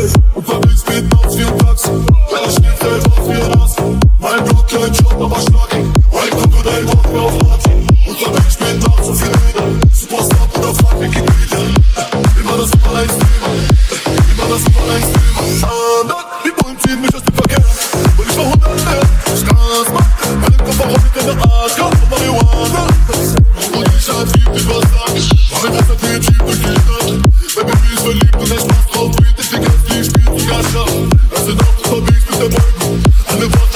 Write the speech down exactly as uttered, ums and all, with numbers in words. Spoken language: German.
Geld. Unterwegs beten aus wie ein Taxi. Wenn das Spiel fällt, raus wie ein Ast. Mein Block, kein Job, aber schnackig. Mein Konto, dein Bock, mir auf Party. Unterwegs beten aus so viel Reden. Superstar, Bruder, frag Wikipedia. Immer das Nummer eins Thema. Immer das Nummer eins Thema. Die Bullen ziehen mich aus